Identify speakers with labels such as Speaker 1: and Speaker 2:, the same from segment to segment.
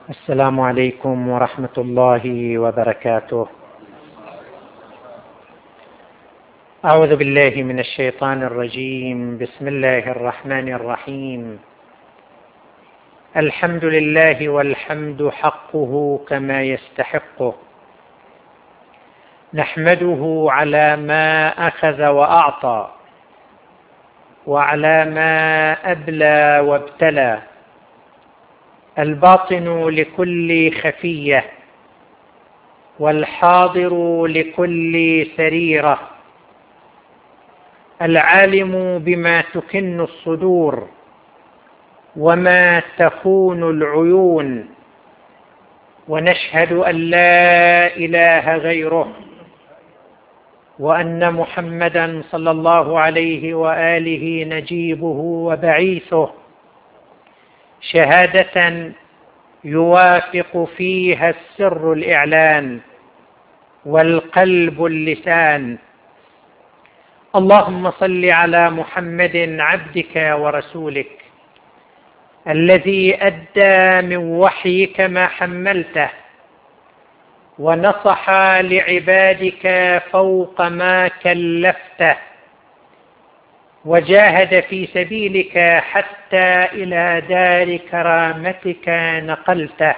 Speaker 1: السلام عليكم ورحمة الله وبركاته. أعوذ بالله من الشيطان الرجيم. بسم الله الرحمن الرحيم. الحمد لله والحمد حقه كما يستحقه، نحمده على ما أخذ وأعطى وعلى ما أبلى وابتلى، الباطن لكل خفية والحاضر لكل سريرة، العالم بما تكن الصدور وما تخون العيون، ونشهد أن لا إله غيره، وأن محمدا صلى الله عليه وآله نجيبه وبعيثه، شهادة يوافق فيها السر الإعلان والقلب اللسان. اللهم صل على محمد عبدك ورسولك الذي أدى من وحيك ما حملته، ونصح لعبادك فوق ما كلفته، وجاهد في سبيلك حتى إلى دار كرامتك نقلته.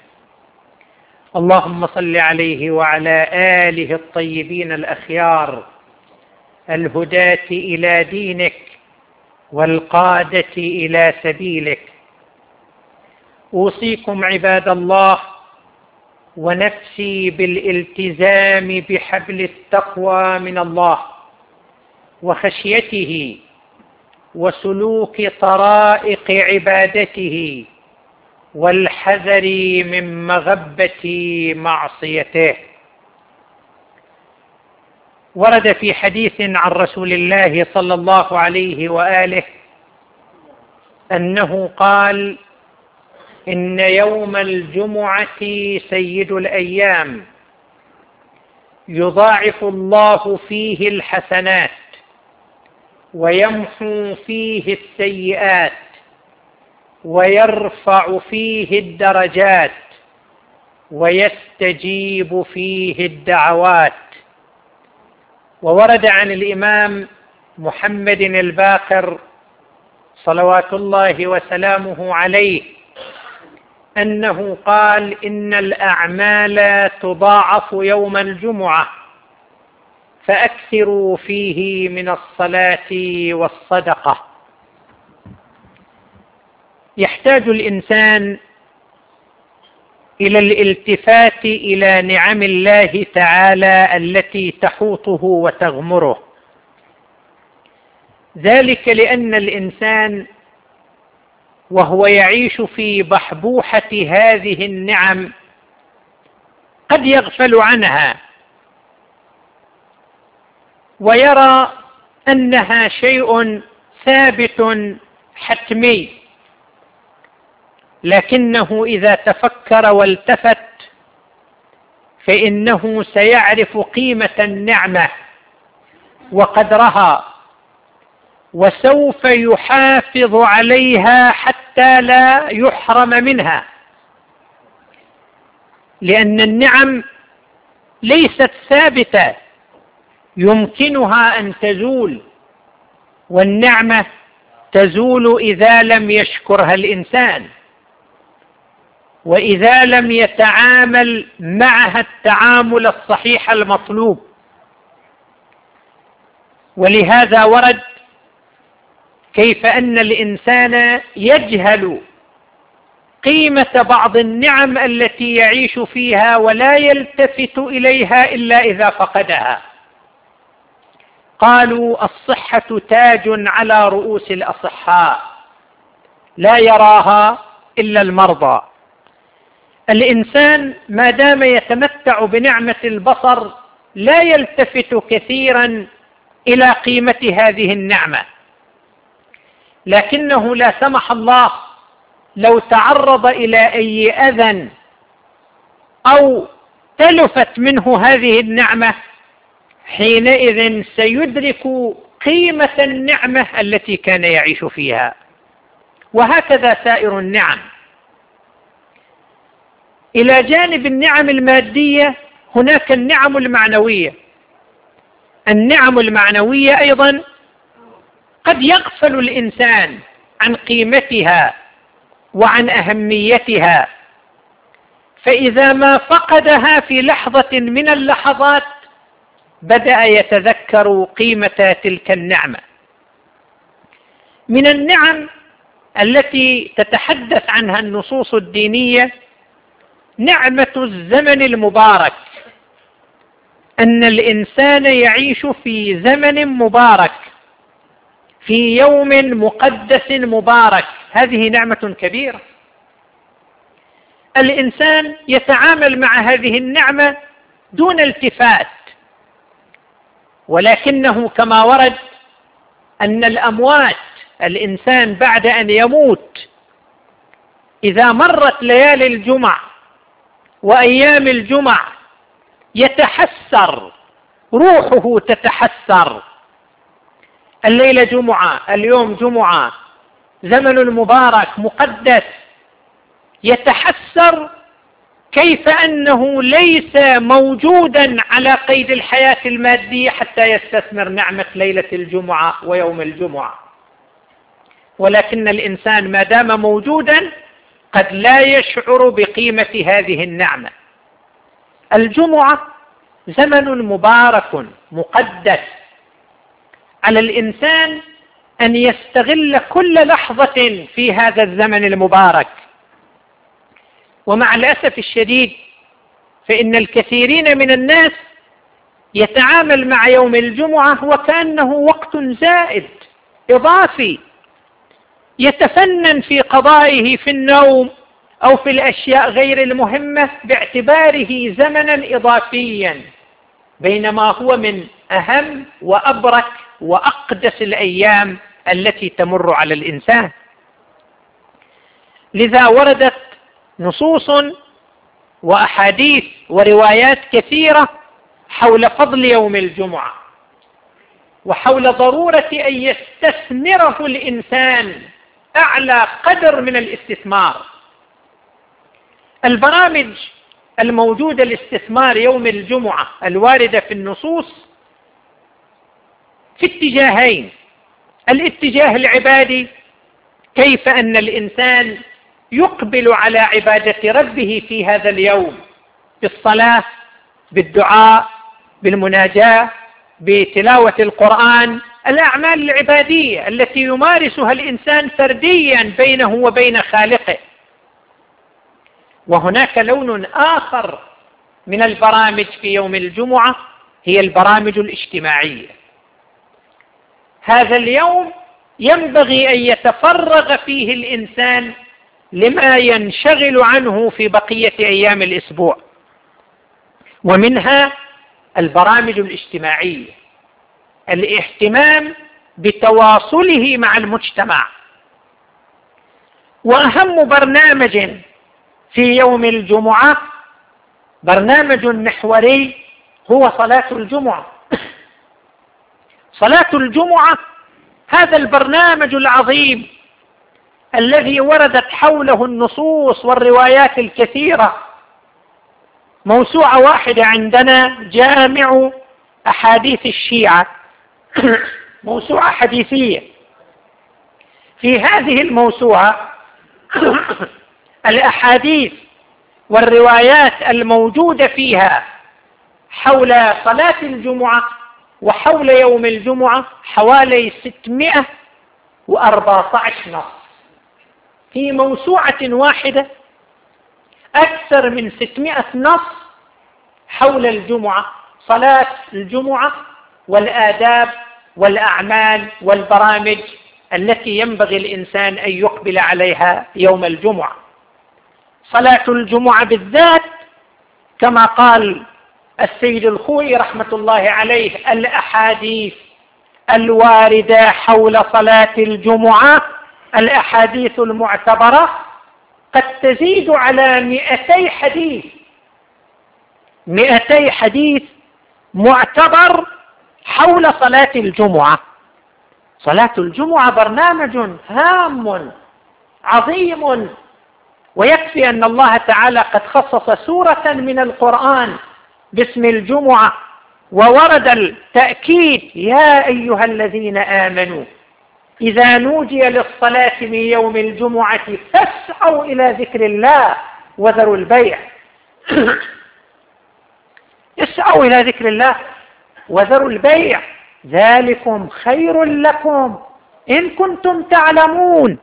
Speaker 1: اللهم صل عليه وعلى آله الطيبين الأخيار الهداة إلى دينك والقادة إلى سبيلك. أوصيكم عباد الله ونفسي بالالتزام بحبل التقوى من الله وخشيته وسلوك طرائق عبادته، والحذر من مغبة معصيته. ورد في حديث عن رسول الله صلى الله عليه وآله أنه قال: إن يوم الجمعة سيد الأيام، يضاعف الله فيه الحسنات ويمحو فيه السيئات ويرفع فيه الدرجات ويستجيب فيه الدعوات. وورد عن الإمام محمد الباقر صلوات الله وسلامه عليه أنه قال: إن الأعمال تضاعف يوم الجمعة، فأكثروا فيه من الصلاة والصدقة. يحتاج الإنسان إلى الالتفات إلى نعم الله تعالى التي تحوطه وتغمره، ذلك لأن الإنسان وهو يعيش في بحبوحة هذه النعم قد يغفل عنها ويرى أنها شيء ثابت حتمي، لكنه إذا تفكر والتفت فإنه سيعرف قيمة النعمة وقدرها، وسوف يحافظ عليها حتى لا يحرم منها، لأن النعم ليست ثابتة، يمكنها أن تزول، والنعمة تزول إذا لم يشكرها الإنسان وإذا لم يتعامل معها التعامل الصحيح المطلوب. ولهذا ورد كيف أن الإنسان يجهل قيمة بعض النعم التي يعيش فيها ولا يلتفت إليها إلا إذا فقدها. قالوا: الصحة تاج على رؤوس الأصحاء، لا يراها إلا المرضى. الإنسان ما دام يتمتع بنعمة البصر لا يلتفت كثيرا إلى قيمة هذه النعمة، لكنه لا سمح الله لو تعرض إلى أي أذى أو تلفت منه هذه النعمة، حينئذ سيدرك قيمة النعمة التي كان يعيش فيها. وهكذا سائر النعم. إلى جانب النعم المادية هناك النعم المعنوية. النعم المعنوية أيضا قد يغفل الإنسان عن قيمتها وعن أهميتها، فإذا ما فقدها في لحظة من اللحظات بدأ يتذكر قيمة تلك النعمة. من النعم التي تتحدث عنها النصوص الدينية نعمة الزمن المبارك، أن الإنسان يعيش في زمن مبارك، في يوم مقدس مبارك. هذه نعمة كبيرة. الإنسان يتعامل مع هذه النعمة دون التفات، ولكنه كما ورد أن الأموات، الإنسان بعد أن يموت إذا مرت ليالي الجمع وأيام الجمع يتحسر، روحه تتحسر. الليلة جمعة، اليوم جمعة، زمن مبارك مقدس، يتحسر كيف أنه ليس موجودا على قيد الحياة المادية حتى يستثمر نعمة ليلة الجمعة ويوم الجمعة. ولكن الإنسان ما دام موجودا قد لا يشعر بقيمة هذه النعمة. الجمعة زمن مبارك مقدس، على الإنسان أن يستغل كل لحظة في هذا الزمن المبارك. ومع الأسف الشديد فإن الكثيرين من الناس يتعامل مع يوم الجمعة وكأنه وقت زائد إضافي، يتفنن في قضائه في النوم أو في الأشياء غير المهمة باعتباره زمنا إضافيا، بينما هو من أهم وأبرك وأقدس الأيام التي تمر على الإنسان. لذا وردت نصوص وأحاديث وروايات كثيرة حول فضل يوم الجمعة وحول ضرورة أن يستثمره الإنسان أعلى قدر من الاستثمار. البرامج الموجودة لاستثمار يوم الجمعة الواردة في النصوص في اتجاهين: الاتجاه العبادي، كيف أن الإنسان يقبل على عبادة ربه في هذا اليوم بالصلاة، بالدعاء، بالمناجاة، بتلاوة القرآن، الأعمال العبادية التي يمارسها الإنسان فرديا بينه وبين خالقه. وهناك لون آخر من البرامج في يوم الجمعة، هي البرامج الاجتماعية. هذا اليوم ينبغي أن يتفرغ فيه الإنسان لما ينشغل عنه في بقية أيام الأسبوع، ومنها البرامج الاجتماعية، الاهتمام بتواصله مع المجتمع. وأهم برنامج في يوم الجمعة برنامج محوري هو صلاة الجمعة. صلاة الجمعة هذا البرنامج العظيم الذي وردت حوله النصوص والروايات الكثيرة. موسوعة واحدة عندنا جامع أحاديث الشيعة، موسوعة حديثية. في هذه الموسوعة الأحاديث والروايات الموجودة فيها حول صلاة الجمعة وحول يوم الجمعة حوالي 614 نص. في موسوعة واحدة أكثر من 600 نص حول الجمعة، صلاة الجمعة والآداب والأعمال والبرامج التي ينبغي الإنسان أن يقبل عليها يوم الجمعة. صلاة الجمعة بالذات كما قال السيد الخوئي رحمة الله عليه: الأحاديث الواردة حول صلاة الجمعة، الأحاديث المعتبرة، قد تزيد على 200 حديث، 200 حديث معتبر حول صلاة الجمعة. صلاة الجمعة برنامج هام عظيم ويكفي أن الله تعالى قد خصص سورة من القرآن باسم الجمعة، وورد التأكيد: يا أيها الذين آمنوا إذا نودي للصلاة من يوم الجمعة فاسعوا إلى ذكر الله وذروا البيع. اسعوا إلى ذكر الله وذروا البيع ذلكم خير لكم إن كنتم تعلمون.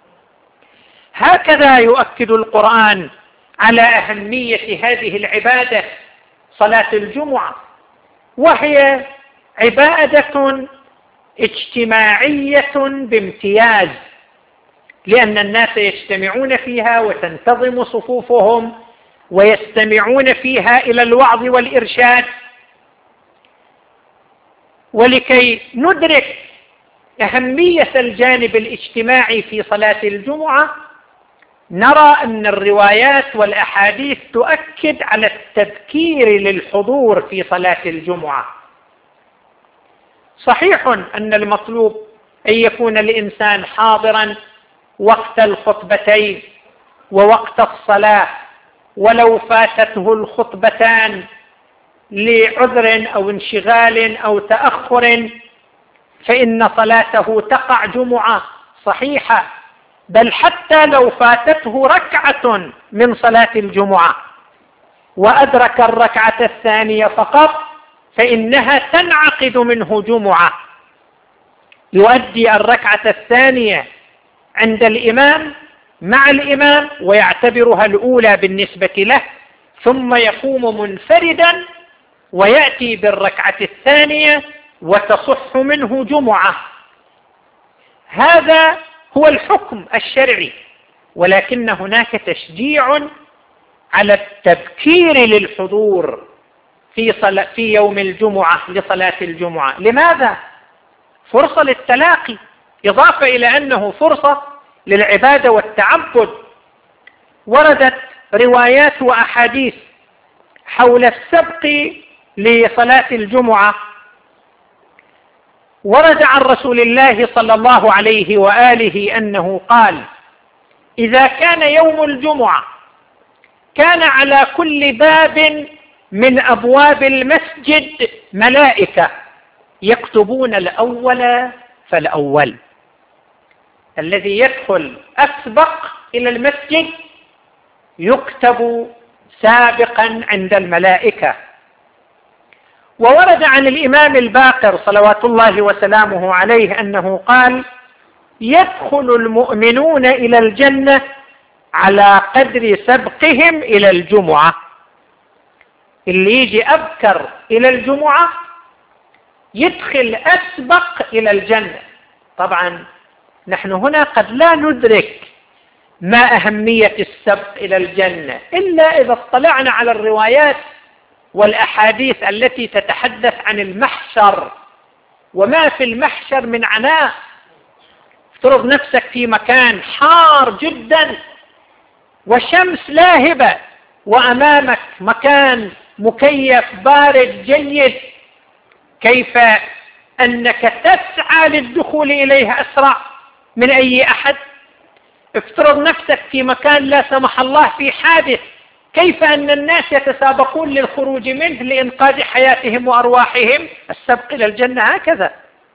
Speaker 1: هكذا يؤكد القرآن على أهمية هذه العبادة صلاة الجمعة، وهي عبادة اجتماعية بامتياز، لأن الناس يجتمعون فيها وتنتظم صفوفهم ويستمعون فيها إلى الوعظ والإرشاد. ولكي ندرك أهمية الجانب الاجتماعي في صلاة الجمعة، نرى أن الروايات والأحاديث تؤكد على التذكير للحضور في صلاة الجمعة. صحيح أن المطلوب أن يكون الإنسان حاضرا وقت الخطبتين ووقت الصلاة، ولو فاتته الخطبتان لعذر أو انشغال أو تأخر فإن صلاته تقع جمعة صحيحة، بل حتى لو فاتته ركعة من صلاة الجمعة وأدرك الركعة الثانية فقط فإنها تنعقد منه جمعة. يؤدي الركعة الثانية عند الإمام مع الإمام ويعتبرها الأولى بالنسبة له، ثم يقوم منفردا ويأتي بالركعة الثانية وتصح منه جمعة. هذا هو الحكم الشرعي، ولكن هناك تشجيع على التبكير للحضور في يوم الجمعة لصلاة الجمعة. لماذا؟ فرصة للتلاقي، إضافة إلى أنه فرصة للعبادة والتعبد. وردت روايات وأحاديث حول السبق لصلاة الجمعة. ورد عن رسول الله صلى الله عليه وآله أنه قال: إذا كان يوم الجمعة كان على كل باب من أبواب المسجد ملائكة يكتبون الأول فالأول. الذي يدخل أسبق إلى المسجد يكتب سابقا عند الملائكة. وورد عن الإمام الباقر صلوات الله وسلامه عليه أنه قال: يدخل المؤمنون إلى الجنة على قدر سبقهم إلى الجمعة. اللي يجي أبكر إلى الجمعة يدخل أسبق إلى الجنة. طبعا نحن هنا قد لا ندرك ما أهمية السبق إلى الجنة إلا إذا اطلعنا على الروايات والأحاديث التي تتحدث عن المحشر وما في المحشر من عناء. افترض نفسك في مكان حار جدا وشمس لاهبة، وأمامك مكان مكيف بارد جيد، كيف أنك تسعى للدخول إليه أسرع من أي أحد؟ افترض نفسك في مكان لا سمح الله في حادث، كيف أن الناس يتسابقون للخروج منه لإنقاذ حياتهم وأرواحهم؟ السبق إلى الجنة هكذا.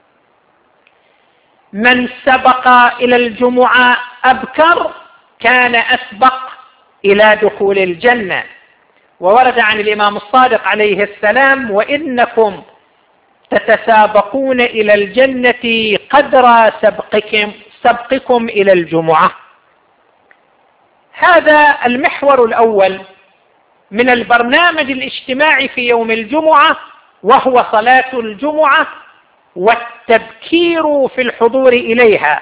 Speaker 1: من سبق إلى الجمعة أبكر كان أسبق إلى دخول الجنة. وورد عن الإمام الصادق عليه السلام: وإنكم تتسابقون إلى الجنة قدر سبقكم إلى الجمعة. هذا المحور الأول من البرنامج الاجتماعي في يوم الجمعة، وهو صلاة الجمعة والتبكير في الحضور إليها.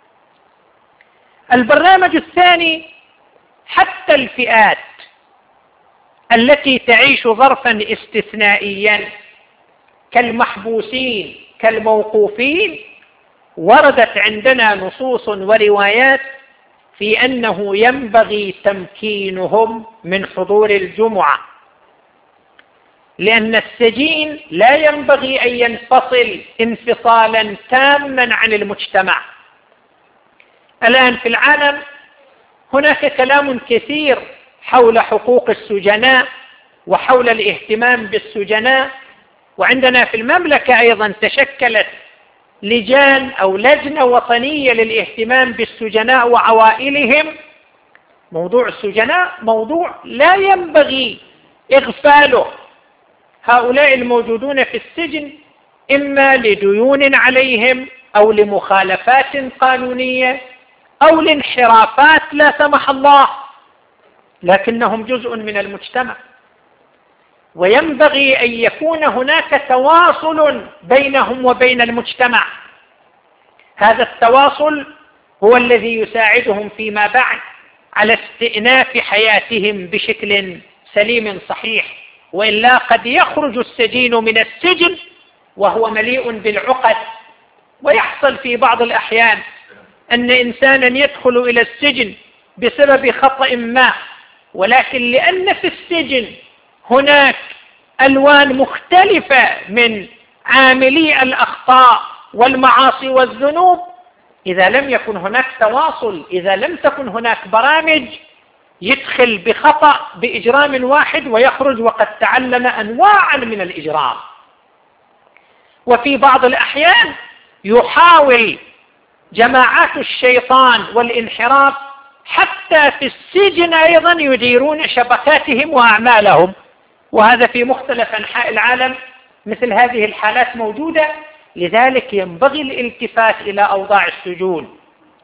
Speaker 1: البرنامج الثاني: حتى الفئات التي تعيش ظرفا استثنائيا كالمحبوسين كالموقوفين، وردت عندنا نصوص وروايات في أنه ينبغي تمكينهم من حضور الجمعة، لأن السجين لا ينبغي أن ينفصل انفصالا تاما عن المجتمع. الآن في العالم هناك كلام كثير حول حقوق السجناء وحول الاهتمام بالسجناء، وعندنا في المملكة أيضا تشكلت لجان أو لجنة وطنية للاهتمام بالسجناء وعوائلهم. موضوع السجناء موضوع لا ينبغي إغفاله. هؤلاء الموجودون في السجن إما لديون عليهم أو لمخالفات قانونية أو لانحرافات لا سمح الله، لكنهم جزء من المجتمع، وينبغي أن يكون هناك تواصل بينهم وبين المجتمع. هذا التواصل هو الذي يساعدهم فيما بعد على استئناف حياتهم بشكل سليم صحيح، وإلا قد يخرج السجين من السجن وهو مليء بالعقد. ويحصل في بعض الأحيان أن إنسانا يدخل إلى السجن بسبب خطأ ما، ولكن لأن في السجن هناك ألوان مختلفة من عاملي الأخطاء والمعاصي والذنوب، إذا لم يكن هناك تواصل، إذا لم تكن هناك برامج، يدخل بخطأ بإجرام واحد ويخرج وقد تعلم أنواعا من الإجرام. وفي بعض الأحيان يحاول جماعات الشيطان والانحراف حتى في السجن أيضا يديرون شبكاتهم وأعمالهم، وهذا في مختلف أنحاء العالم مثل هذه الحالات موجودة. لذلك ينبغي الالتفات إلى أوضاع السجون.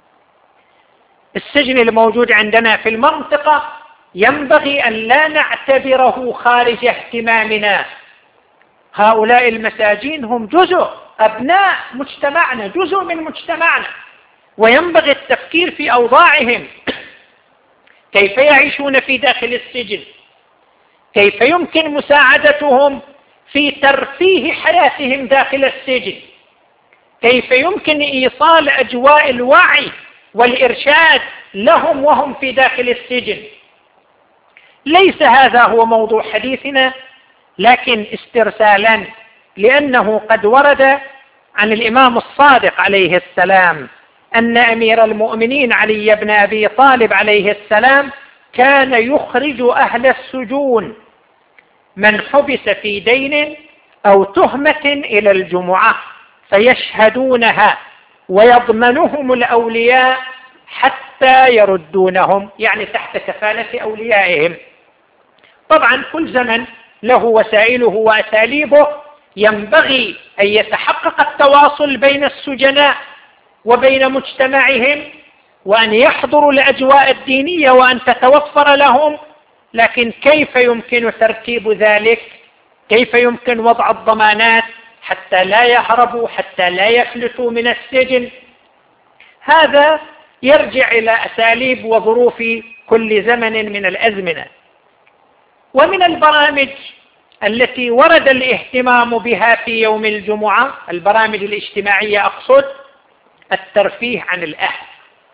Speaker 1: السجن الموجود عندنا في المنطقة ينبغي أن لا نعتبره خارج اهتمامنا. هؤلاء المساجين هم جزء، أبناء مجتمعنا، جزء من مجتمعنا، وينبغي التفكير في أوضاعهم، كيف يعيشون في داخل السجن، كيف يمكن مساعدتهم في ترفيه حياتهم داخل السجن، كيف يمكن إيصال أجواء الوعي والإرشاد لهم وهم في داخل السجن. ليس هذا هو موضوع حديثنا، لكن استرسالا، لأنه قد ورد عن الإمام الصادق عليه السلام أن أمير المؤمنين علي بن أبي طالب عليه السلام كان يخرج أهل السجون من حبس في دين أو تهمة إلى الجمعة فيشهدونها ويضمنهم الأولياء حتى يردونهم، يعني تحت كفالة أوليائهم. طبعا كل زمن له وسائله وأساليبه، ينبغي أن يتحقق التواصل بين السجناء وبين مجتمعهم، وأن يحضروا الأجواء الدينية وأن تتوفر لهم. لكن كيف يمكن ترتيب ذلك؟ كيف يمكن وضع الضمانات حتى لا يهربوا، حتى لا يفلتوا من السجن؟ هذا يرجع إلى أساليب وظروف كل زمن من الأزمنة. ومن البرامج التي ورد الاهتمام بها في يوم الجمعة، البرامج الاجتماعية أقصد، الترفيه عن الأهل.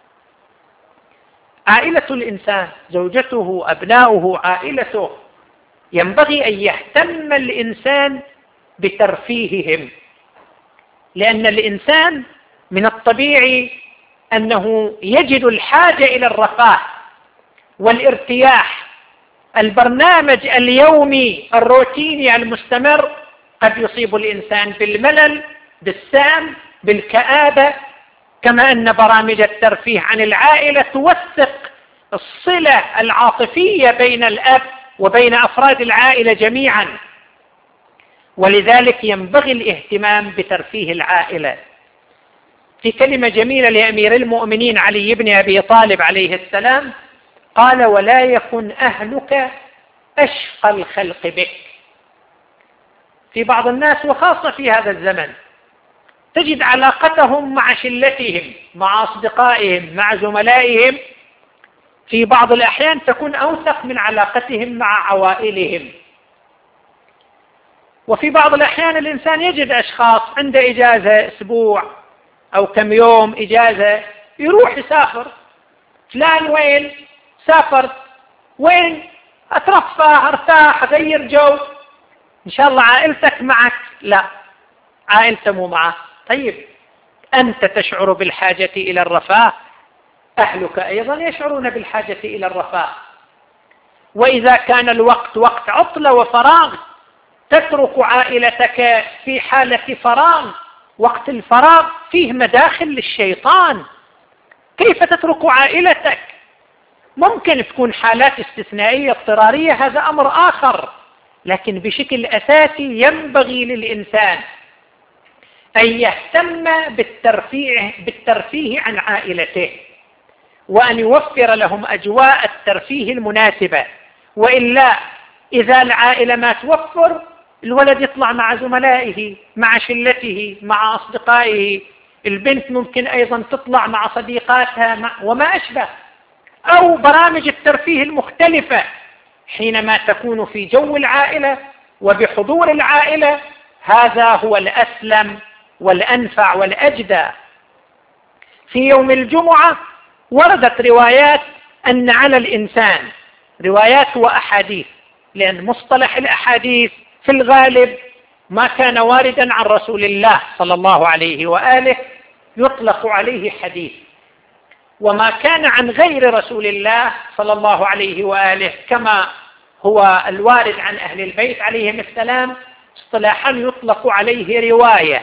Speaker 1: عائلة الإنسان، زوجته، أبناؤه، عائلته، ينبغي أن يهتم الإنسان بترفيههم، لأن الإنسان من الطبيعي أنه يجد الحاجة إلى الرفاه والارتياح. البرنامج اليومي الروتيني المستمر قد يصيب الإنسان بالملل، بالسام، بالكآبة، كما أن برامج الترفيه عن العائلة توثق الصلة العاطفية بين الأب وبين أفراد العائلة جميعا. ولذلك ينبغي الاهتمام بترفيه العائلة. في كلمة جميلة لأمير المؤمنين علي بن أبي طالب عليه السلام قال: ولا يكن أهلك أشقى الخلق بك. في بعض الناس وخاصة في هذا الزمن تجد علاقتهم مع شلتهم، مع أصدقائهم، مع زملائهم في بعض الأحيان تكون أوثق من علاقتهم مع عوائلهم. وفي بعض الأحيان الإنسان يجد أشخاص عنده إجازة أسبوع أو كم يوم إجازة، يروح يسافر. فلان وين؟ سافرت. وين؟ أترفه، أرتاح، أغير جو. إن شاء الله عائلتك معك؟ لا، عائلته مو معه. طيب أنت تشعر بالحاجة إلى الرفاه؟ أهلك أيضا يشعرون بالحاجة إلى الرفاه. وإذا كان الوقت وقت عطلة وفراغ تترك عائلتك في حالة فراغ، وقت الفراغ فيه مداخل للشيطان، كيف تترك عائلتك؟ ممكن تكون حالات استثنائية اضطرارية، هذا أمر آخر، لكن بشكل أساسي ينبغي للإنسان أن يهتم بالترفيه عن عائلته، وأن يوفر لهم أجواء الترفيه المناسبة. وإلا إذا العائلة ما توفر، الولد يطلع مع زملائه، مع شلته، مع أصدقائه، البنت ممكن أيضا تطلع مع صديقاتها وما أشبه، أو برامج الترفيه المختلفة حينما تكون في جو العائلة وبحضور العائلة، هذا هو الأسلم والأنفع والأجدى. في يوم الجمعة وردت روايات أن على الإنسان، روايات وأحاديث، لأن مصطلح الأحاديث في الغالب ما كان واردا عن رسول الله صلى الله عليه وآله يطلق عليه حديث، وما كان عن غير رسول الله صلى الله عليه وآله كما هو الوارد عن أهل البيت عليهم السلام اصطلاحا يطلق عليه رواية.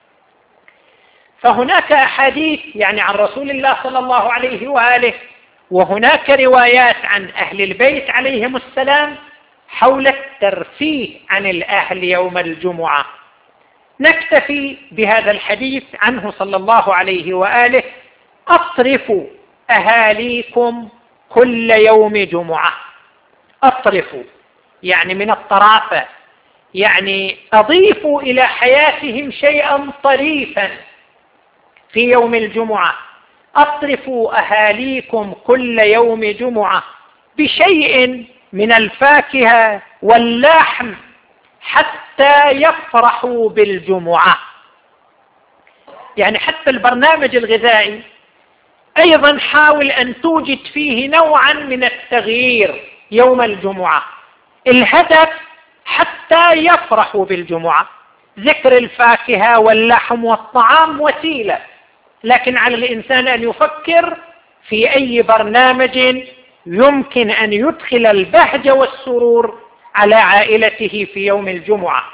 Speaker 1: فهناك أحاديث يعني عن رسول الله صلى الله عليه وآله، وهناك روايات عن أهل البيت عليهم السلام حول الترفيه عن الأهل يوم الجمعة. نكتفي بهذا الحديث عنه صلى الله عليه وآله: أطرفوا أهاليكم كل يوم جمعة. أطرفوا يعني من الطرافة، يعني أضيفوا إلى حياتهم شيئا طريفا في يوم الجمعة. أطرفوا أهاليكم كل يوم جمعة بشيء من الفاكهة واللحم حتى يفرحوا بالجمعة. يعني حتى البرنامج الغذائي أيضا حاول أن توجد فيه نوعا من التغيير يوم الجمعة. الهدف حتى يفرحوا بالجمعة. ذكر الفاكهة واللحم والطعام وسيلة، لكن على الإنسان أن يفكر في أي برنامج يمكن أن يدخل البهجة والسرور على عائلته في يوم الجمعة.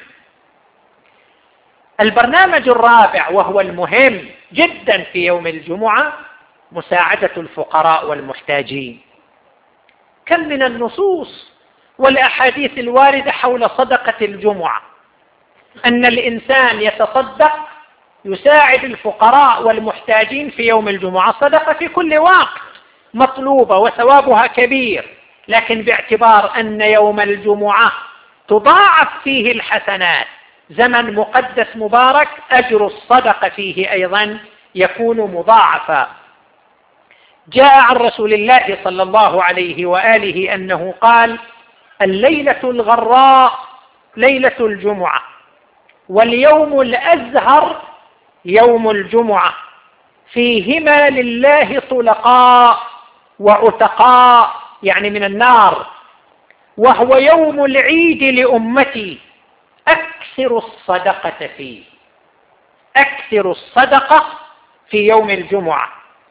Speaker 1: البرنامج الرابع وهو المهم جدا في يوم الجمعة: مساعدة الفقراء والمحتاجين. كم من النصوص والأحاديث الواردة حول صدقة الجمعة، أن الإنسان يتصدق يساعد الفقراء والمحتاجين في يوم الجمعة. صدقة في كل وقت مطلوبة وثوابها كبير، لكن باعتبار أن يوم الجمعة تضاعف فيه الحسنات، زمن مقدس مبارك، أجر الصدقة فيه أيضا يكون مضاعفا. جاء عن رسول الله صلى الله عليه وآله أنه قال: الليلة الغراء ليلة الجمعة، واليوم الأزهر يوم الجمعة، فيهما لله طلقاء وعتقاء يعني من النار، وهو يوم العيد لأمتي، أكثر الصدقة فيه. أكثر الصدقة في يوم الجمعة.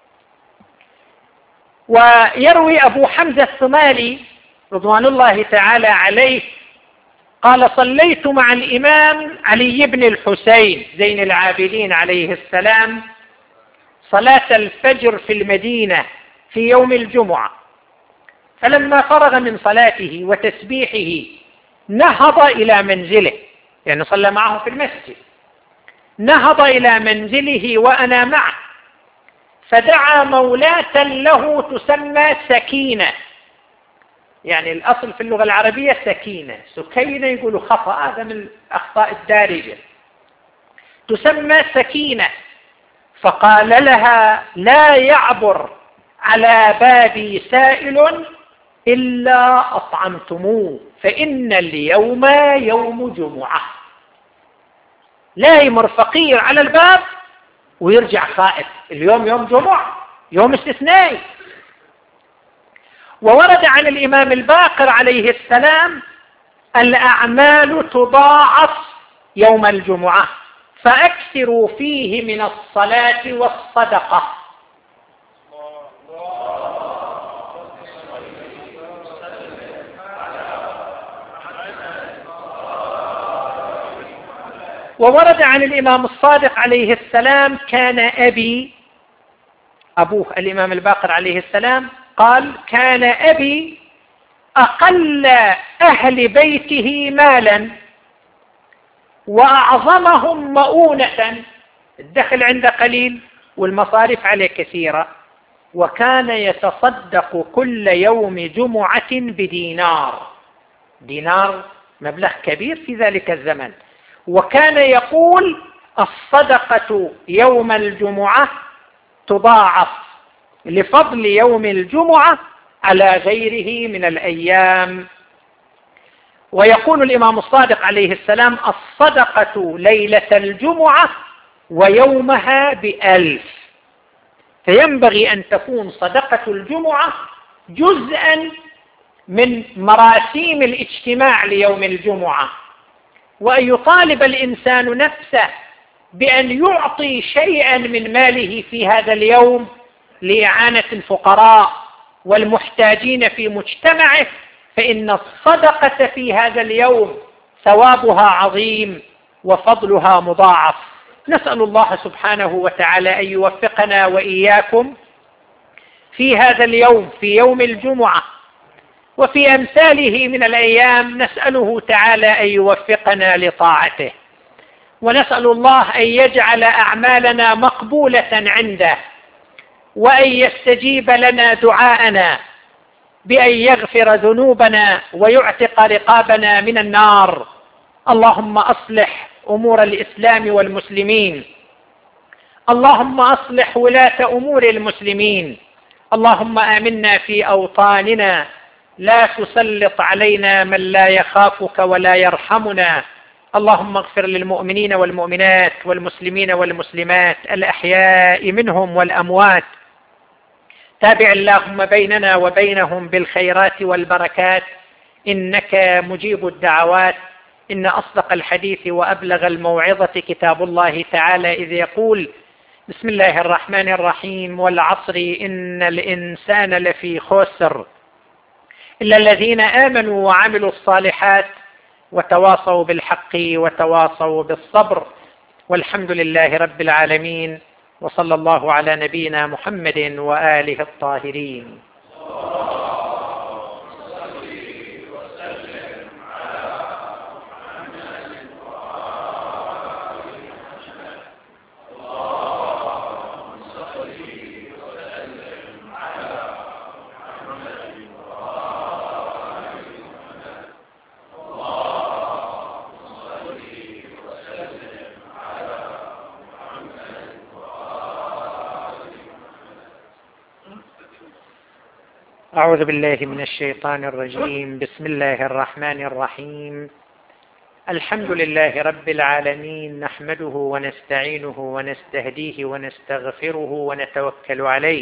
Speaker 1: ويروي أبو حمزة الثمالي رضوان الله تعالى عليه قال: صليت مع الإمام علي بن الحسين زين العابدين عليه السلام صلاة الفجر في المدينة في يوم الجمعة، فلما فرغ من صلاته وتسبيحه نهض إلى منزله، يعني صلى معه في المسجد، نهض إلى منزله وأنا معه، فدعا مولاة له تسمى سكينة، يعني الأصل في اللغة العربية سكينة، سكينة يقولوا خطأ، هذا من الأخطاء الدارجة، تسمى سكينة، فقال لها: لا يعبر على بابي سائل إلا أطعمتموه، فإن اليوم يوم جمعة. لا يمر فقير على الباب ويرجع خائف، اليوم يوم جمعة، يوم استثنائي. وورد عن الإمام الباقر عليه السلام: الأعمال تضاعف يوم الجمعة، فأكثروا فيه من الصلاة والصدقة. وورد عن الإمام الصادق عليه السلام: كان أبي، أبوه الإمام الباقر عليه السلام، قال: كان أبي أقل أهل بيته مالا وأعظمهم مؤونة، الدخل عنده قليل والمصارف عليه كثيرة، وكان يتصدق كل يوم جمعة بدينار، دينار مبلغ كبير في ذلك الزمن، وكان يقول: الصدقة يوم الجمعة تضاعف لفضل يوم الجمعة على غيره من الأيام. ويقول الإمام الصادق عليه السلام: الصدقة ليلة الجمعة ويومها ب1000. فينبغي أن تكون صدقة الجمعة جزءا من مراسيم الاجتماع ليوم الجمعة، وأن يطالب الإنسان نفسه بأن يعطي شيئا من ماله في هذا اليوم لإعانة الفقراء والمحتاجين في مجتمعه، فإن الصدقة في هذا اليوم ثوابها عظيم وفضلها مضاعف. نسأل الله سبحانه وتعالى أن يوفقنا وإياكم في هذا اليوم، في يوم الجمعة وفي أمثاله من الأيام. نسأله تعالى أن يوفقنا لطاعته، ونسأل الله أن يجعل أعمالنا مقبولة عنده، وأن يستجيب لنا دعاءنا بأن يغفر ذنوبنا ويعتق رقابنا من النار. اللهم أصلح أمور الإسلام والمسلمين، اللهم أصلح ولاة أمور المسلمين، اللهم آمنا في أوطاننا، لا تسلط علينا من لا يخافك ولا يرحمنا. اللهم اغفر للمؤمنين والمؤمنات والمسلمين والمسلمات الأحياء منهم والأموات. تابع اللهم بيننا وبينهم بالخيرات والبركات، إنك مجيب الدعوات. إن أصدق الحديث وأبلغ الموعظة كتاب الله تعالى، إذ يقول: بسم الله الرحمن الرحيم: والعصر إن الإنسان لفي خسر إلا الذين آمنوا وعملوا الصالحات وتواصوا بالحق وتواصوا بالصبر. والحمد لله رب العالمين، وصلى الله على نبينا محمد وآله الطاهرين. أعوذ بالله من الشيطان الرجيم. بسم الله الرحمن الرحيم. الحمد لله رب العالمين، نحمده ونستعينه ونستهديه ونستغفره ونتوكل عليه،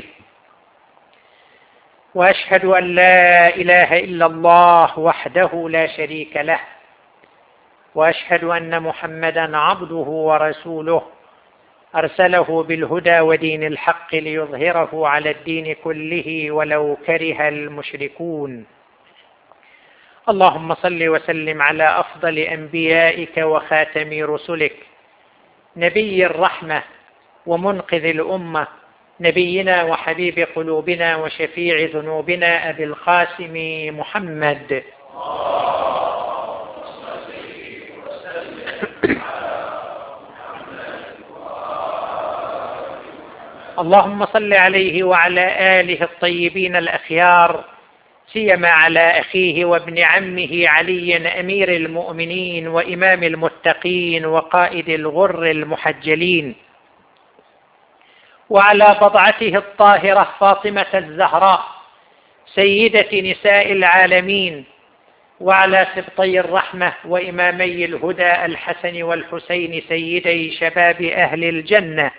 Speaker 1: وأشهد أن لا إله إلا الله وحده لا شريك له، وأشهد أن محمدا عبده ورسوله أرسله بالهدى ودين الحق ليظهره على الدين كله ولو كره المشركون. اللهم صل وسلم على أفضل أنبيائك وخاتم رسلك، نبي الرحمة ومنقذ الأمة، نبينا وحبيب قلوبنا وشفيع ذنوبنا أبي القاسم محمد. اللهم صل عليه وعلى آله الطيبين الأخيار، سيما على أخيه وابن عمه علي أمير المؤمنين وإمام المتقين وقائد الغر المحجلين، وعلى بضعته الطاهرة فاطمة الزهراء سيدة نساء العالمين، وعلى سبطي الرحمة وإمامي الهدى الحسن والحسين سيدي شباب أهل الجنة،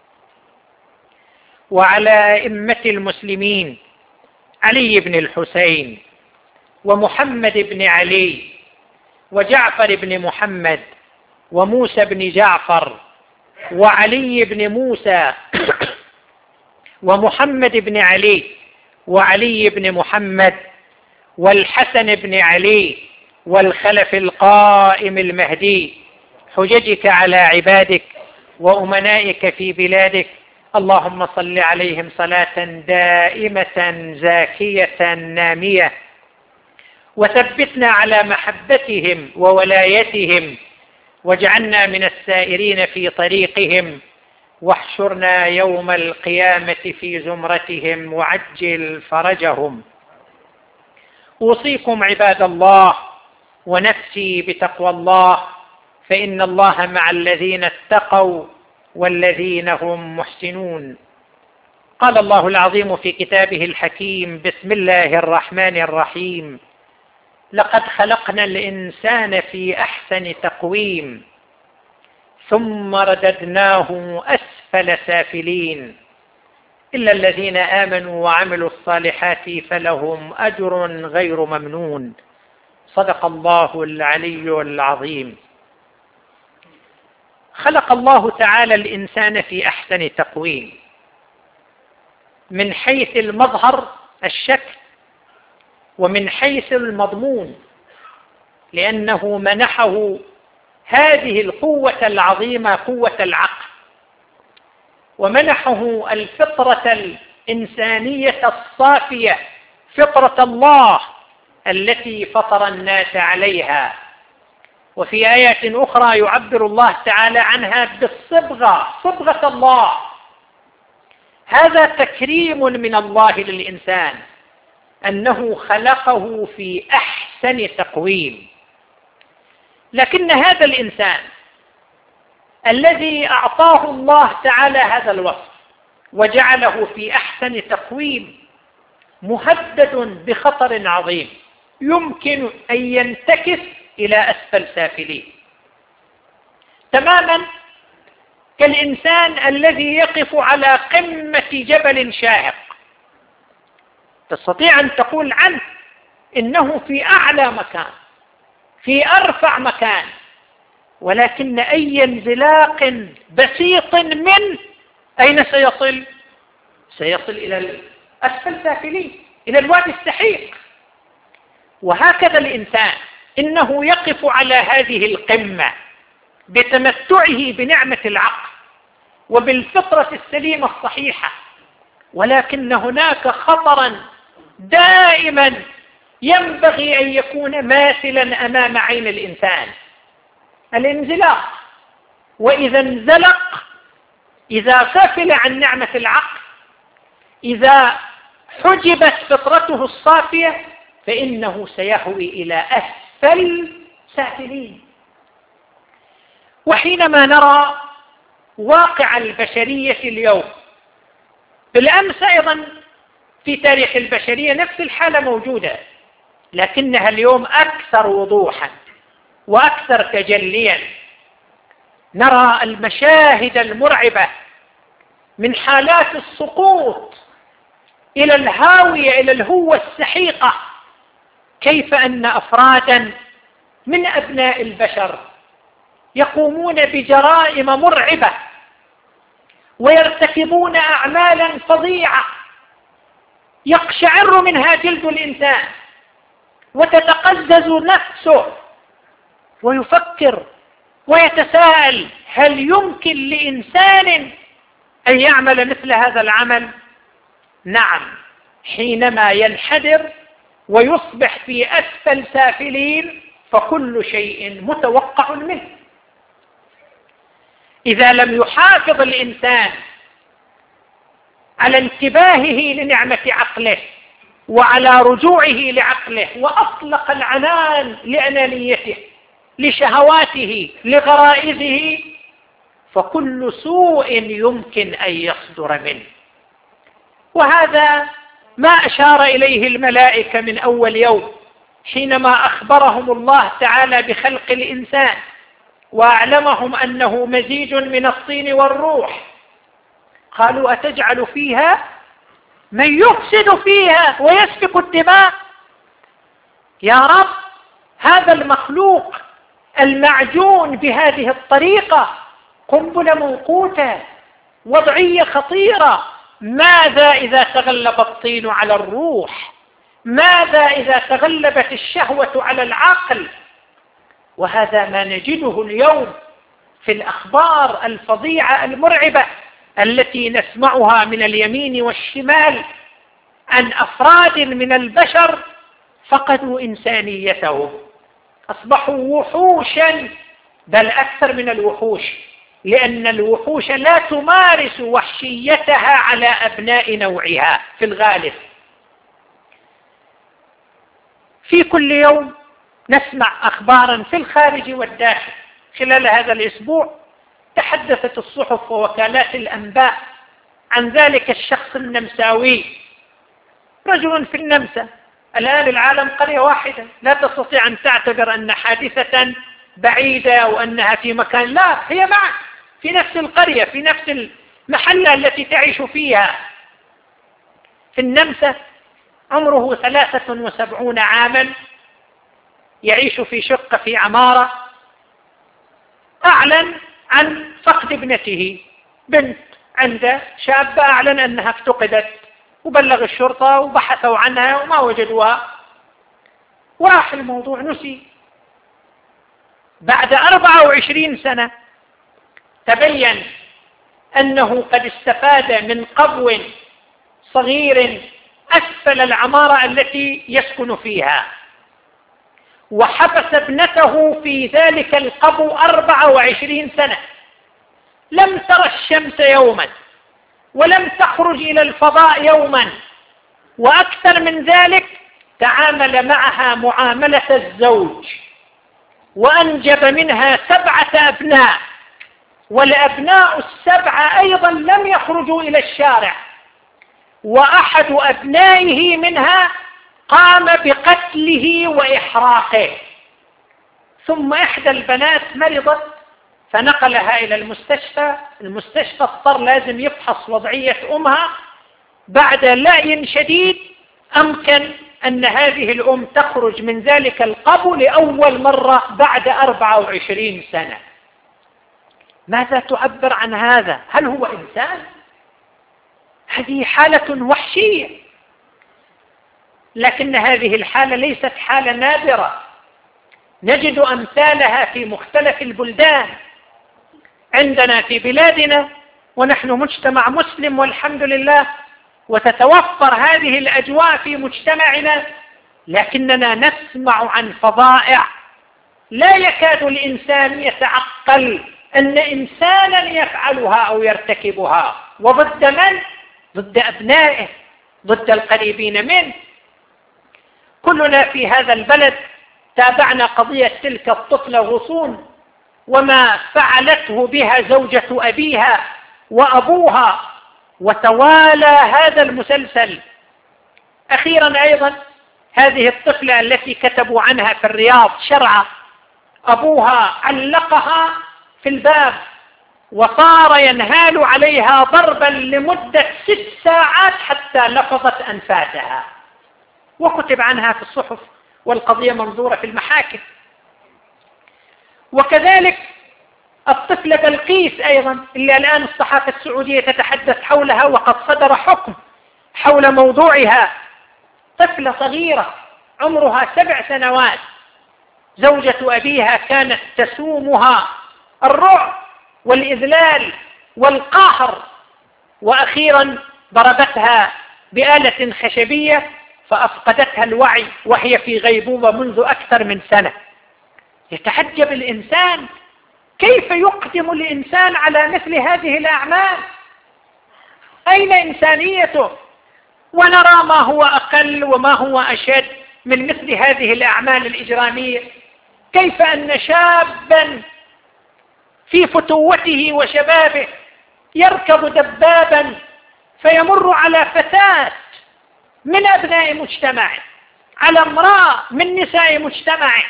Speaker 1: وعلى أئمة المسلمين علي بن الحسين ومحمد بن علي وجعفر بن محمد وموسى بن جعفر وعلي بن موسى ومحمد بن علي وعلي بن محمد والحسن بن علي والخلف القائم المهدي، حججك على عبادك وأمنائك في بلادك. اللهم صل عليهم صلاة دائمة زاكية نامية، وثبتنا على محبتهم وولايتهم، واجعلنا من السائرين في طريقهم، واحشرنا يوم القيامة في زمرتهم، وعجل فرجهم. أوصيكم عباد الله ونفسي بتقوى الله، فإن الله مع الذين اتقوا والذين هم محسنون. قال الله العظيم في كتابه الحكيم: بسم الله الرحمن الرحيم: لقد خلقنا الإنسان في أحسن تقويم ثم رددناه أسفل سافلين إلا الذين آمنوا وعملوا الصالحات فلهم أجر غير ممنون. صدق الله العلي العظيم. خلق الله تعالى الإنسان في أحسن تقويم من حيث المظهر الشكل، ومن حيث المضمون، لأنه منحه هذه القوة العظيمة، قوة العقل، ومنحه الفطرة الإنسانية الصافية، فطرة الله التي فطر الناس عليها. وفي آيات أخرى يعبر الله تعالى عنها بالصبغة، صبغة الله. هذا تكريم من الله للإنسان، أنه خلقه في أحسن تقويم. لكن هذا الإنسان الذي أعطاه الله تعالى هذا الوصف وجعله في أحسن تقويم مهدد بخطر عظيم يمكن أن ينتكس إلى أسفل سافلين، تماما كالإنسان الذي يقف على قمة جبل شاهق. تستطيع أن تقول عنه إنه في أعلى مكان، في أرفع مكان، ولكن أي انزلاق بسيط من أين سيصل؟ سيصل إلى أسفل سافلين، إلى الوادي السحيق. وهكذا الإنسان إنه يقف على هذه القمة بتمتعه بنعمة العقل وبالفطرة السليمة الصحيحة، ولكن هناك خطرا دائما ينبغي أن يكون ماثلا أمام عين الإنسان: الانزلاق. وإذا انزلق، إذا غفل عن نعمة العقل، إذا حجبت فطرته الصافية، فإنه سيهوي إلى أسفل سافلين. وحينما نرى واقع البشرية اليوم، بالأمس أيضا في تاريخ البشرية نفس الحالة موجودة، لكنها اليوم أكثر وضوحا وأكثر تجليا. نرى المشاهد المرعبة من حالات السقوط إلى الهاوية، إلى الهوة السحيقة، كيف أن أفرادا من أبناء البشر يقومون بجرائم مرعبة ويرتكبون أعمالا فظيعة يقشعر منها جلد الإنسان وتتقزز نفسه، ويفكر ويتساءل: هل يمكن لإنسان أن يعمل مثل هذا العمل؟ نعم، حينما ينحدر ويصبح في أسفل سافلين فكل شيء متوقع منه. إذا لم يحافظ الإنسان على انتباهه لنعمة عقله وعلى رجوعه لعقله، وأطلق العنان لأنانيته، لشهواته، لغرائزه، فكل سوء يمكن أن يصدر منه. وهذا ما أشار إليه الملائكة من أول يوم حينما أخبرهم الله تعالى بخلق الإنسان وأعلمهم أنه مزيج من الطين والروح. قالوا: أتجعل فيها من يفسد فيها ويسفك الدماء؟ يا رب، هذا المخلوق المعجون بهذه الطريقة قنبلة موقوتة، وضعية خطيرة. ماذا إذا تغلب الطين على الروح؟ ماذا إذا تغلبت الشهوة على العقل؟ وهذا ما نجده اليوم في الأخبار الفظيعة المرعبة التي نسمعها من اليمين والشمال عن أفراد من البشر فقدوا إنسانيتهم، أصبحوا وحوشا، بل أكثر من الوحوش، لأن الوحوش لا تمارس وحشيتها على أبناء نوعها في الغالب. في كل يوم نسمع أخبارا في الخارج والداخل. خلال هذا الأسبوع تحدثت الصحف ووكالات الأنباء عن ذلك الشخص النمساوي، رجل في النمسا. الآن العالم قرية واحدة، لا تستطيع أن تعتبر أن حادثة بعيدة أو أنها في مكان، لا، هي معك في نفس القرية، في نفس المحلة التي تعيش فيها. في النمسا عمره 73 عاما، يعيش في شقة في عمارة. أعلن عن فقد ابنته، بنت عنده شابة، أعلن أنها افتقدت، وبلغ الشرطة وبحثوا عنها وما وجدوها، وراح الموضوع نسي. بعد 24 سنة تبين أنه قد استفاد من قبو صغير أسفل العمارة التي يسكن فيها، وحبس ابنته في ذلك القبو 24 سنة، لم ترى الشمس يوما، ولم تخرج إلى الفضاء يوما، وأكثر من ذلك تعامل معها معاملة الزوج، وأنجب منها 7 أبناء، والأبناء ال7 أيضا لم يخرجوا إلى الشارع، وأحد أبنائه منها قام بقتله وإحراقه. ثم إحدى البنات مرضت فنقلها إلى المستشفى اضطر لازم يفحص وضعية أمها. بعد لعي شديد أمكن أن هذه الأم تخرج من ذلك القبو لأول مرة بعد 24 سنة. ماذا تعبر عن هذا؟ هل هو إنسان؟ هذه حالة وحشية، لكن هذه الحالة ليست حالة نادرة، نجد أمثالها في مختلف البلدان. عندنا في بلادنا ونحن مجتمع مسلم والحمد لله، وتتوفر هذه الأجواء في مجتمعنا، لكننا نسمع عن فظائع لا يكاد الإنسان يتعقل أن إنسانا يفعلها أو يرتكبها. وضد من؟ ضد أبنائه، ضد القريبين منه. كلنا في هذا البلد تابعنا قضية تلك الطفلة غصون وما فعلته بها زوجة أبيها وأبوها، وتوالى هذا المسلسل. أخيرا أيضا هذه الطفلة التي كتبوا عنها في الرياض شرعة، أبوها علقها في الباب وصار ينهال عليها ضربا لمدة 6 ساعات حتى لفظت أنفاسها، وكتب عنها في الصحف والقضية منظورة في المحاكم. وكذلك الطفلة بلقيس أيضا اللي الآن الصحافة السعودية تتحدث حولها، وقد صدر حكم حول موضوعها. طفلة صغيرة عمرها 7 سنوات، زوجة أبيها كانت تسومها الرعب والإذلال والقهر، وأخيرا ضربتها بآلة خشبية فأفقدتها الوعي وهي في غيبوبة منذ أكثر من سنة. يتعجب الإنسان كيف يقدم الإنسان على مثل هذه الأعمال؟ أين إنسانيته؟ ونرى ما هو أقل وما هو أشد من مثل هذه الأعمال الإجرامية. كيف أن شابا في فتوته وشبابه يركب دبابا فيمر على فتاة من أبناء مجتمعه، على امرأة من نساء مجتمعه،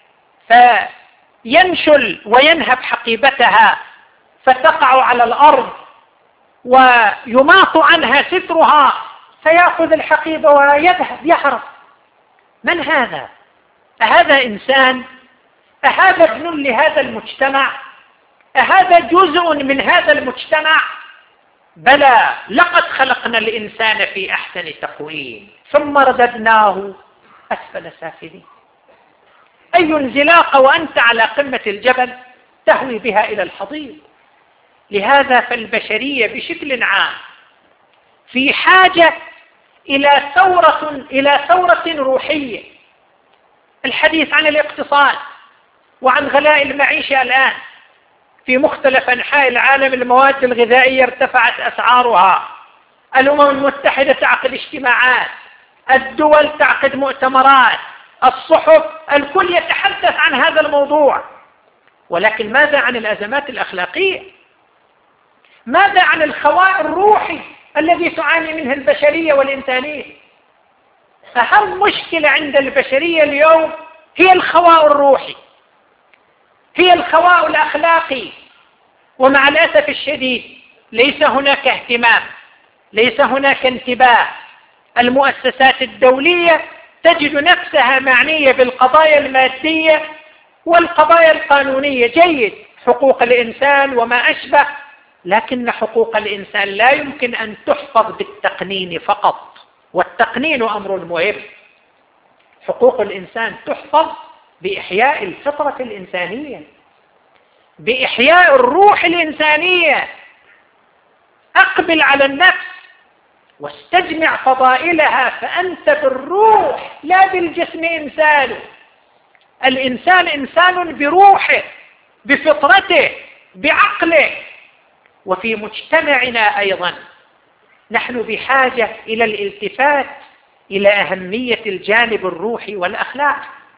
Speaker 1: فينشل وينهب حقيبتها فتقع على الأرض ويماط عنها سترها، فيأخذ الحقيبة ويذهب يهرب. من هذا؟ أهذا إنسان؟ أهذا ابن لهذا المجتمع؟ أهذا جزء من هذا المجتمع؟ بلى، لقد خلقنا الإنسان في أحسن تقويم ثم رددناه أسفل سافلين. أي انزلاق وأنت على قمة الجبل تهوي بها إلى الحضيض. لهذا فالبشرية بشكل عام في حاجة إلى ثورة روحية. الحديث عن الاقتصاد وعن غلاء المعيشة الآن في مختلف أنحاء العالم، المواد الغذائية ارتفعت أسعارها، الأمم المتحدة تعقد اجتماعات، الدول تعقد مؤتمرات، الصحف، الكل يتحدث عن هذا الموضوع. ولكن ماذا عن الأزمات الأخلاقية؟ ماذا عن الخواء الروحي الذي تعاني منه البشرية والإنسانية؟ أهم مشكلة عند البشرية اليوم هي الخواء الروحي، هي الخواء الأخلاقي. ومع الأسف الشديد ليس هناك اهتمام، ليس هناك انتباه. المؤسسات الدولية تجد نفسها معنية بالقضايا المادية والقضايا القانونية، جيد، حقوق الإنسان وما أشبه، لكن حقوق الإنسان لا يمكن أن تحفظ بالتقنين فقط، والتقنين أمر مهم. حقوق الإنسان تحفظ بإحياء الفطرة الإنسانية، بإحياء الروح الإنسانية. أقبل على النفس واستجمع فضائلها، فأنت بالروح لا بالجسم إنسان. الإنسان إنسان بروحه، بفطرته، بعقله. وفي مجتمعنا أيضا نحن بحاجة إلى الالتفات إلى أهمية الجانب الروحي والأخلاق.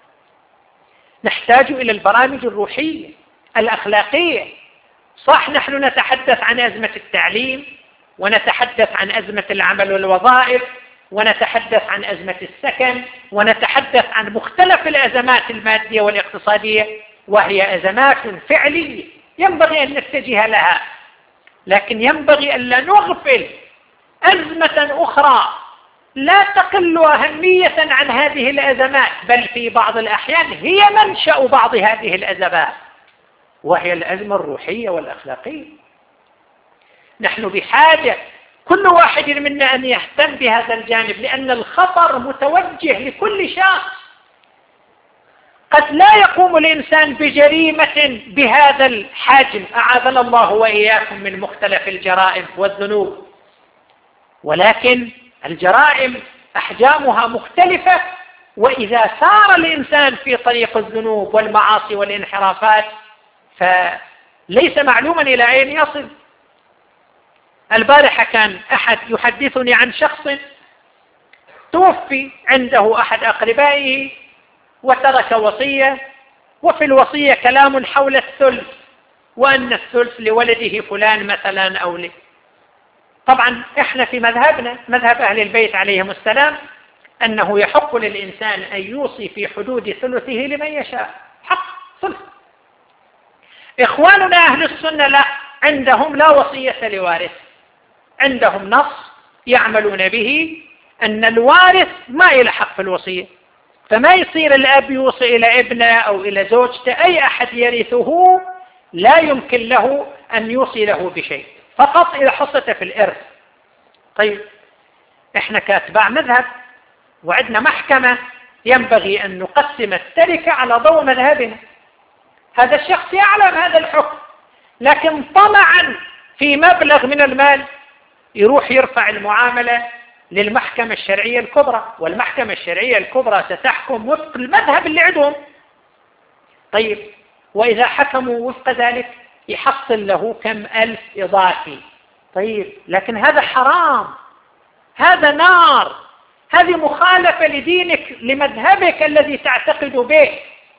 Speaker 1: نحتاج إلى البرامج الروحية الأخلاقية. صح، نحن نتحدث عن أزمة التعليم، ونتحدث عن أزمة العمل والوظائف، ونتحدث عن أزمة السكن، ونتحدث عن مختلف الأزمات المادية والاقتصادية، وهي أزمات فعلية ينبغي أن نتجه لها. لكن ينبغي أن لا نغفل أزمة أخرى لا تقل أهمية عن هذه الأزمات، بل في بعض الأحيان هي منشأ بعض هذه الأزمات، وهي الأزمة الروحية والأخلاقية. نحن بحاجة كل واحد منا أن يهتم بهذا الجانب، لأن الخطر متوجه لكل شخص. قد لا يقوم الإنسان بجريمة بهذا الحجم، أعاذنا الله وإياكم من مختلف الجرائم والذنوب، ولكن الجرائم أحجامها مختلفة. وإذا سار الإنسان في طريق الذنوب والمعاصي والانحرافات فليس معلوما إلى أين يصل. البارحة كان أحد يحدثني عن شخص توفي عنده أحد أقربائه وترك وصية، وفي الوصية كلام حول الثلث، وأن الثلث لولده فلان مثلا أو لي. طبعا إحنا في مذهبنا، مذهب أهل البيت عليهم السلام، أنه يحق للإنسان أن يوصي في حدود ثلثه لمن يشاء، حق ثلث. إخواننا أهل السنة لا، عندهم لا وصية لوارث، عندهم نص يعملون به أن الوارث ما يلحق في الوصية، فما يصير الأب يوصي إلى ابنه أو إلى زوجته، أي أحد يرثه لا يمكن له أن يوصي له بشيء، فقط إذا حصته في الإرث. طيب إحنا كاتباع مذهب وعندنا محكمة، ينبغي أن نقسم التركة على ضوء مذهبنا. هذا الشخص يعلم هذا الحكم، لكن طمعا في مبلغ من المال يروح يرفع المعاملة للمحكمة الشرعية الكبرى، والمحكمة الشرعية الكبرى ستحكم وفق المذهب اللي عندهم. طيب وإذا حكموا وفق ذلك يحصل له كم ألف إضافي. طيب لكن هذا حرام، هذا نار، هذه مخالفة لدينك، لمذهبك الذي تعتقد به،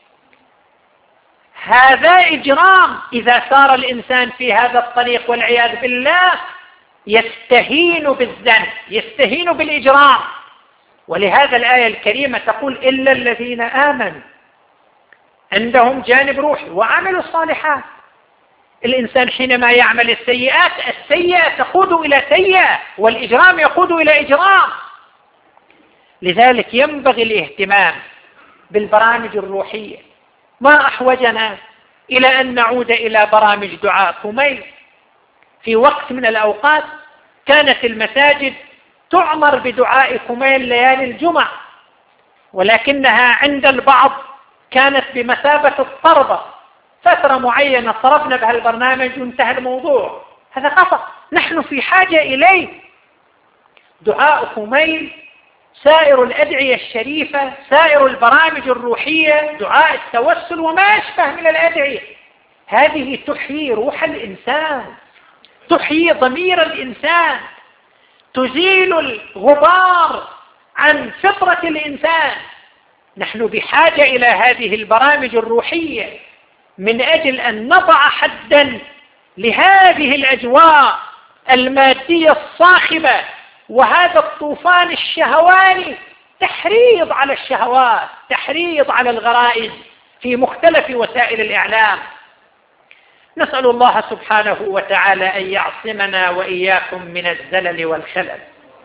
Speaker 1: هذا إجرام. إذا سار الإنسان في هذا الطريق والعياذ بالله يستهين بالذنب، يستهين بالإجرام. ولهذا الآية الكريمة تقول إلا الذين آمنوا عندهم جانب روحي وعملوا الصالحات. الإنسان حينما يعمل السيئات، السيئة تقود إلى سيئة، والإجرام يقود إلى إجرام. لذلك ينبغي الاهتمام بالبرامج الروحية. ما أحوجنا إلى أن نعود إلى برامج دعاء كميل. في وقت من الأوقات كانت المساجد تعمر بدعاء كميل ليالي الجمعة، ولكنها عند البعض كانت بمثابة الطربة، فترة معينة صرفنا بها البرنامج وانتهى الموضوع. هذا خطأ، نحن في حاجة إليه. دعاء خميل، سائر الأدعية الشريفة، سائر البرامج الروحية، دعاء التوسل وما أشبه من الأدعية، هذه تحيي روح الإنسان، تحيي ضمير الإنسان، تزيل الغبار عن فطرة الإنسان. نحن بحاجة إلى هذه البرامج الروحية من أجل أن نضع حدا لهذه الأجواء المادية الصاخبة وهذا الطوفان الشهواني. تحريض على الشهوات، تحريض على الغرائز في مختلف وسائل الإعلام. نسأل الله سبحانه وتعالى أن يعصمنا وإياكم من الزلل والخلل.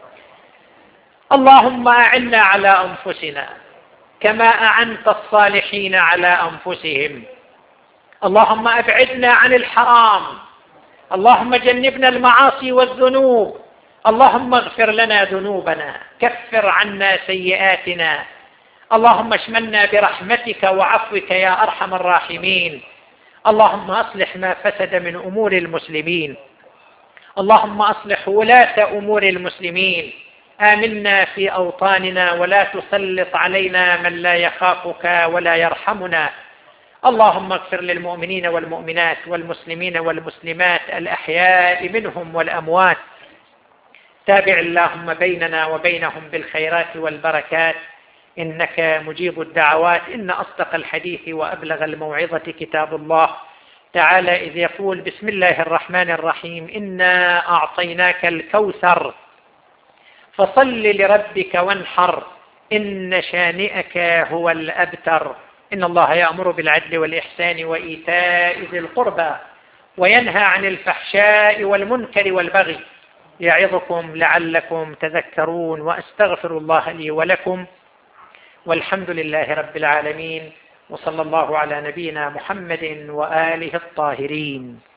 Speaker 1: اللهم أعنا على أنفسنا كما أعنت الصالحين على أنفسهم. اللهم أبعدنا عن الحرام، اللهم جنبنا المعاصي والذنوب، اللهم اغفر لنا ذنوبنا، كفر عنا سيئاتنا، اللهم اشملنا برحمتك وعفوك يا أرحم الراحمين. اللهم أصلح ما فسد من أمور المسلمين، اللهم أصلح ولاة أمور المسلمين، آمنا في أوطاننا ولا تسلط علينا من لا يخافك ولا يرحمنا. اللهم اغفر للمؤمنين والمؤمنات والمسلمين والمسلمات الأحياء منهم والأموات. تابع اللهم بيننا وبينهم بالخيرات والبركات، إنك مجيب الدعوات. إن أصدق الحديث وأبلغ الموعظة كتاب الله تعالى إذ يقول: بسم الله الرحمن الرحيم، إنا أعطيناك الكوثر فصل لربك وانحر إن شانئك هو الأبتر. إن الله يأمر بالعدل والإحسان وإيتاء ذي القربى وينهى عن الفحشاء والمنكر والبغي يعظكم لعلكم تذكرون. وأستغفر الله لي ولكم، والحمد لله رب العالمين، وصلى الله على نبينا محمد وآله الطاهرين.